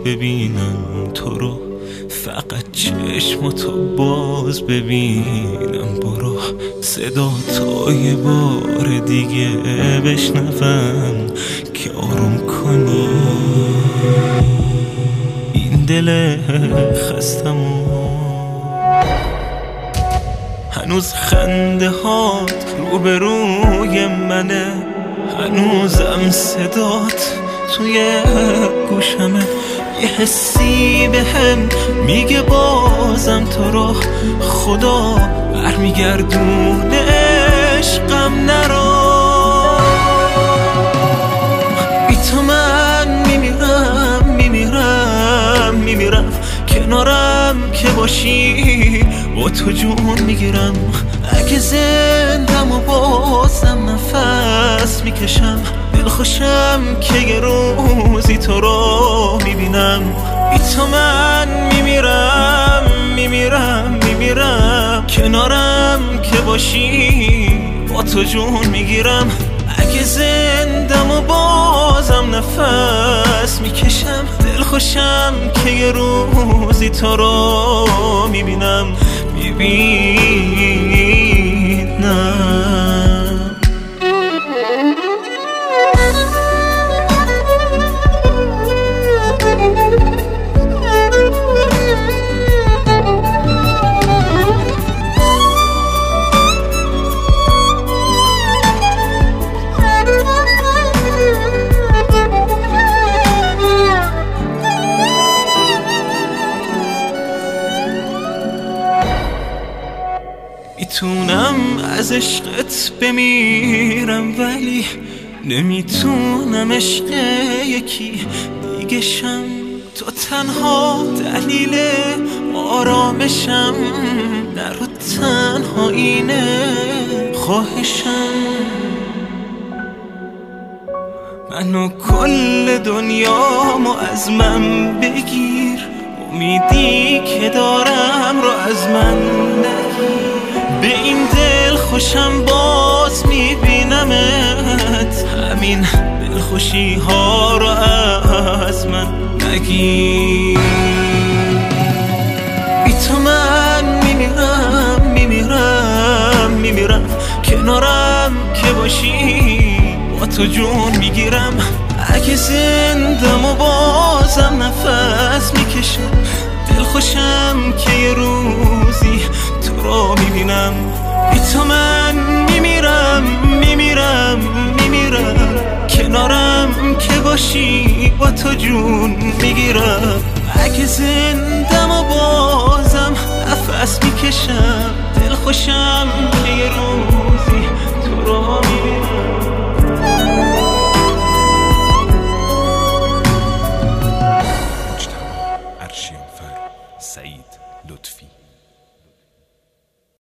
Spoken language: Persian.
ببینم تو رو، فقط چشماتو باز ببینم. برو صدا تا یه بار دیگه بشنوم که آروم کنی این دل خستمو. هنوز خنده هات روبروی منه، هنوزم صدات توی گوشمه. یه حسی بهم میگه بازم تو رو خدا برمیگردونه عشقم نرو. بی تو من میمیرم کنارم که باشی با تو جون میگیرم. اگه زندم و بازم نفس میکشم، دلخوشم که یه روزی تو رو میبینم. بی تو من میمیرم کنارم که باشی با تو جون میگیرم. اگه زندم و بازم نفس میکشم، دلخوشم که یه روزی تو رو میبینم. میتونم از عشقت بمیرم ولی نمیتونم عشق یکی دیگه شم. تو تنها دلیل آرامشم، در و تنها اینه خواهشم. منو کل دنیامو از من بگیر، امیدی که دارم رو از من نگیر. به این دل خوشم باز میبینمت، همین دلخوشی ها رو از من نگیر. بی تو من میمیرم کنارم که باشی با تو جون میگیرم. اگه زندم و بازم نفس میکشم، دلخوشم که یه روزی تو رو میبینم. بی تو من میمیرم کنارم که باشی با تو جون میگیرم. اگه زندم و بازم نفس میکشم، دلخوشم